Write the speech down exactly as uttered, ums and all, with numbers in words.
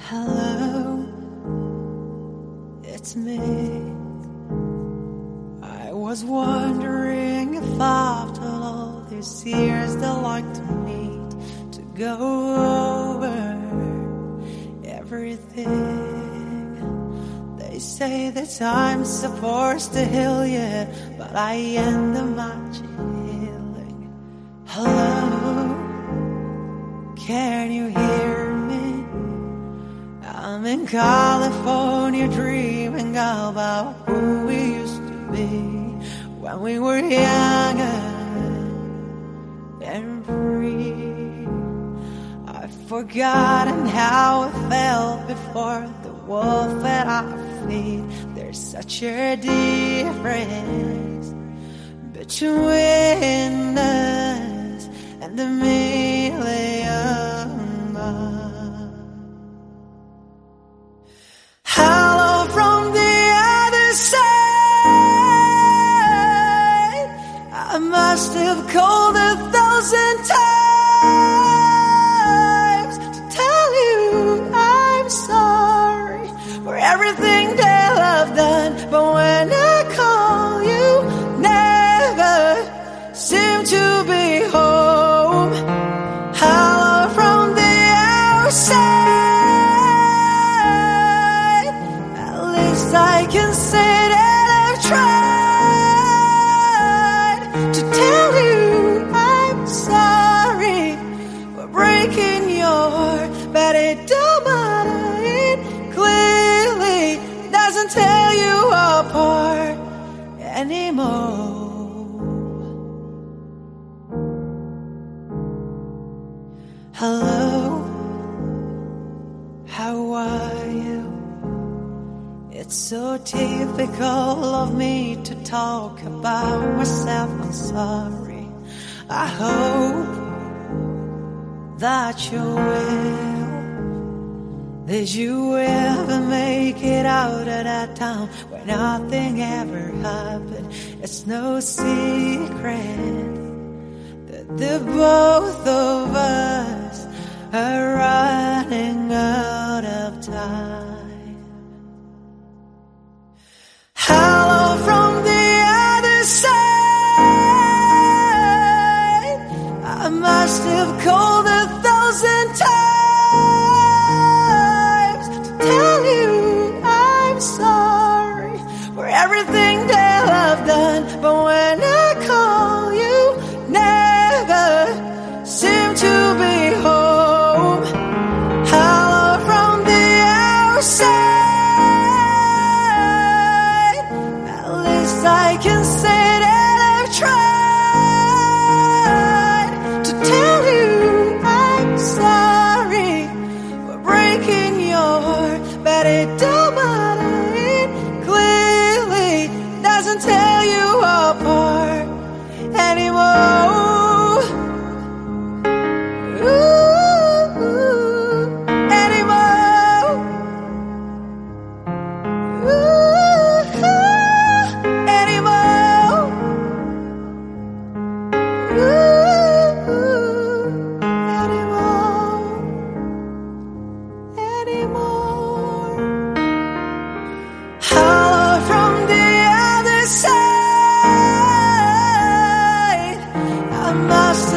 Hello, it's me. I was wondering if after all these years they'd like to meet to go over everything. They say that time's supposed to heal you, but I end up healing. Hello, can you hear me? I'm in California dreaming about who we used to be when we were younger and free. I've forgotten how it felt before the wolf at our feet. There's such a difference between us and the million miles. Hello from the other side. I must have called a thousand times to tell you I'm sorry for everything that I've done, but when I call you, never seem to be home. Hello from the outside. I can say that I've tried to tell you I'm sorry for breaking your heart, but it don't matter. It clearly doesn't tear you apart anymore. Hello, how are you? It's so typical of me to talk about myself. I'm sorry. I hope that you will. Did you ever make it out of that town where nothing ever happened? It's no secret that the both of us are running out of time. Hello from the other side. I must have called a thousand times to tell you I'm sorry for everything that I've done, but when I call you, never seem to be home. Hello from the outside. I can say that I've tried to tell you I'm sorry for breaking your heart, but it don't matter. It clearly doesn't tear you apart anymore. Must